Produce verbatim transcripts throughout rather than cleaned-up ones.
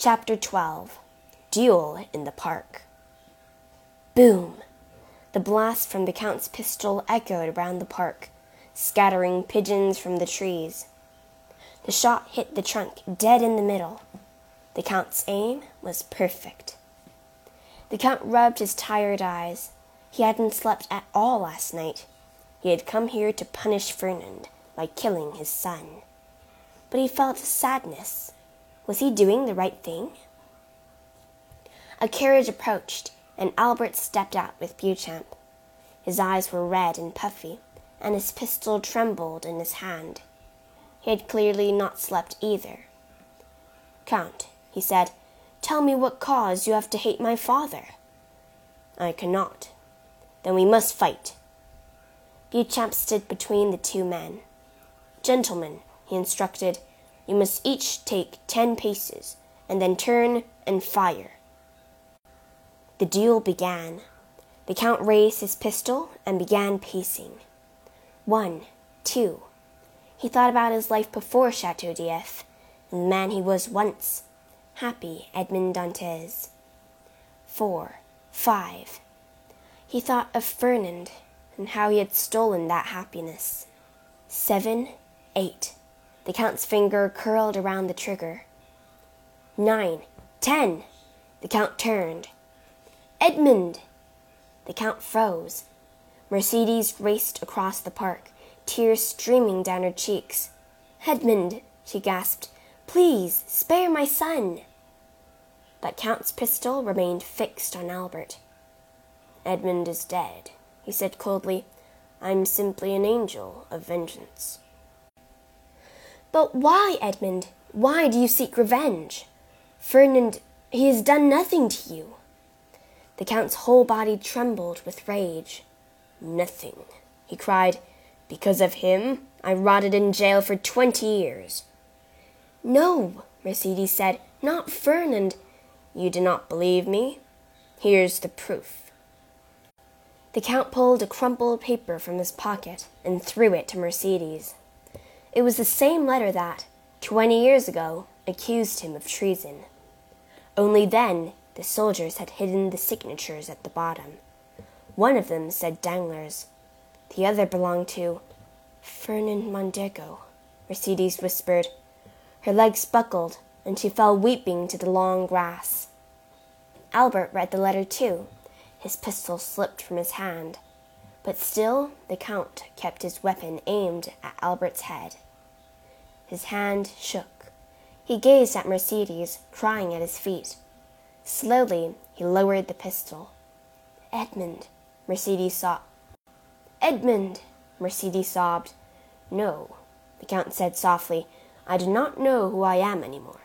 Chapter twelve. Duel in the Park. Boom! The blast from the Count's pistol echoed around the park, scattering pigeons from the trees. The shot hit the trunk dead in the middle. The Count's aim was perfect. The Count rubbed his tired eyes. He hadn't slept at all last night. He had come here to punish Fernand by killing his son. But he felt sadness. Was he doing the right thing? A carriage approached, and Albert stepped out with Beauchamp. His eyes were red and puffy, and his pistol trembled in his hand. He had clearly not slept either. "Count," he said, "tell me what cause you have to hate my father." "I cannot." "Then we must fight." Beauchamp stood between the two men. "Gentlemen," he instructed, "you must each take ten paces, and then turn and fire." The duel began. The Count raised his pistol and began pacing. One, two. He thought about his life before Chateau d'If, and the man he was once, happy Edmond Dantes. Four, five. He thought of Fernand and how he had stolen that happiness. Seven, eight. The Count's finger curled around the trigger. Nine, ten. The Count turned. "Edmond!" The Count froze. Mercedes raced across the park, tears streaming down her cheeks. "Edmond," she gasped, "please, spare my son." But Count's pistol remained fixed on Albert. "Edmond is dead," he said coldly. "I'm simply an angel of vengeance." "But why, Edmond? Why do you seek revenge? Fernand, he has done nothing to you." The Count's whole body trembled with rage. "Nothing," he cried. "Because of him, I rotted in jail for twenty years." "No," Mercedes said, "not Fernand." "You do not believe me? Here's the proof." The Count pulled a crumpled paper from his pocket and threw it to Mercedes. It was the same letter that, twenty years ago, accused him of treason. Only then, the soldiers had hidden the signatures at the bottom. One of them said Danglars. The other belonged to Fernand Mondego, Mercedes whispered. Her legs buckled, and she fell weeping to the long grass. Albert read the letter too. His pistol slipped from his hand. But still the Count kept his weapon aimed at Albert's head. His hand shook. He gazed at Mercedes, crying at his feet. Slowly he lowered the pistol. "Edmond," Mercedes sobbed. "Edmond," Mercedes sobbed. "No," the Count said softly. "I do not know who I am anymore."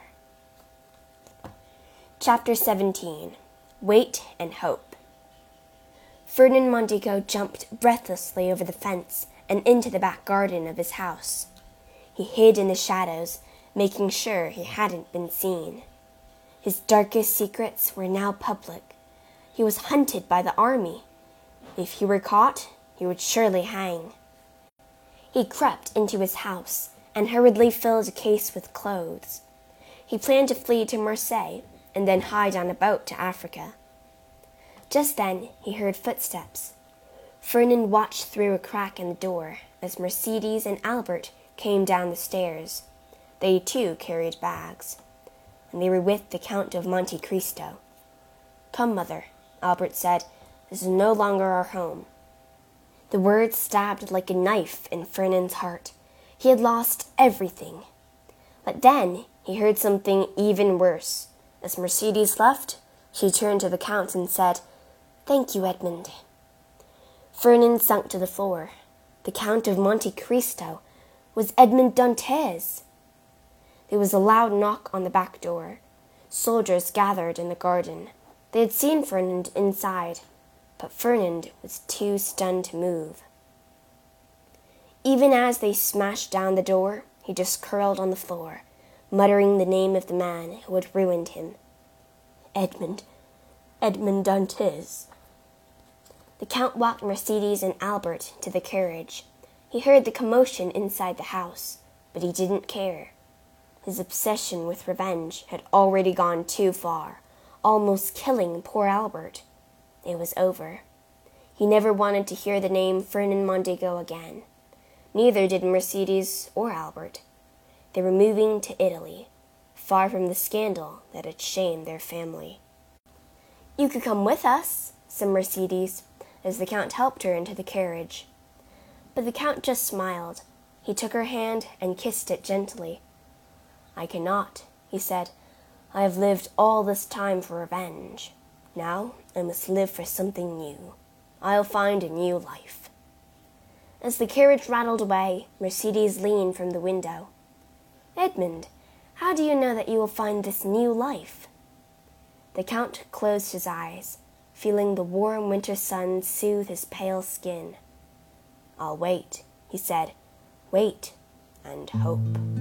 Chapter seventeen. Wait and Hope. Fernand Mondego jumped breathlessly over the fence and into the back garden of his house. He hid in the shadows, making sure he hadn't been seen. His darkest secrets were now public. He was hunted by the army. If he were caught, he would surely hang. He crept into his house and hurriedly filled a case with clothes. He planned to flee to Marseille and then hide on a boat to Africa. Just then he heard footsteps. Fernand watched through a crack in the door as Mercedes and Albert came down the stairs. They too carried bags, and they were with the Count of Monte Cristo. "Come, mother," Albert said. "This is no longer our home." The words stabbed like a knife in Fernand's heart. He had lost everything. But then he heard something even worse. As Mercedes left, she turned to the Count and said, "Thank you, Edmond." Fernand sunk to the floor. The Count of Monte Cristo was Edmond Dantes. There was a loud knock on the back door. Soldiers gathered in the garden. They had seen Fernand inside, but Fernand was too stunned to move. Even as they smashed down the door, he just curled on the floor, muttering the name of the man who had ruined him. Edmond, Edmond Dantes. The Count walked Mercedes and Albert to the carriage. He heard the commotion inside the house, but he didn't care. His obsession with revenge had already gone too far, almost killing poor Albert. It was over. He never wanted to hear the name Fernand Mondego again. Neither did Mercedes or Albert. They were moving to Italy, far from the scandal that had shamed their family. "You could come with us," said Mercedes, as the Count helped her into the carriage. But the Count just smiled. He took her hand and kissed it gently. "I cannot," he said. "I have lived all this time for revenge. Now I must live for something new. I'll find a new life." As the carriage rattled away, Mercedes leaned from the window. "Edmund, how do you know that you will find this new life?" The Count closed his eyes, feeling the warm winter sun soothe his pale skin. "I'll wait," he said. "Wait and hope."